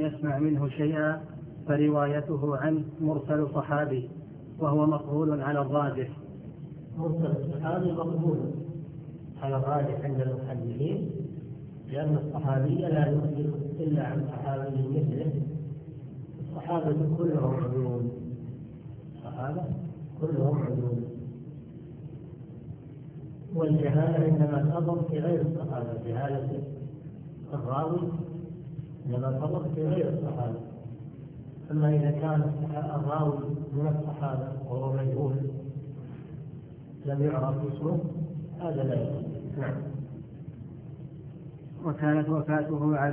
يسمع منه شيئا فروايته عنه مرسل صحابي، وهو مقبول على الراجح. مرسل الصحابي مقبول على الراجح عند المحدثين، لأن الصحابي لا يخبر إلا عن صحابي مثله. الصحابة كلهم عدول، الصحابة كلهم عدول، والجهالة إنما تظهر في غير الصحابة، جهالة الراوي إنما تظهر في غير الصحابة. أما إذا كان الراوي من الصحابة وهو مجهول لم يعرف اسمه هذا لا يجوز. نعم. وكانت وفاته على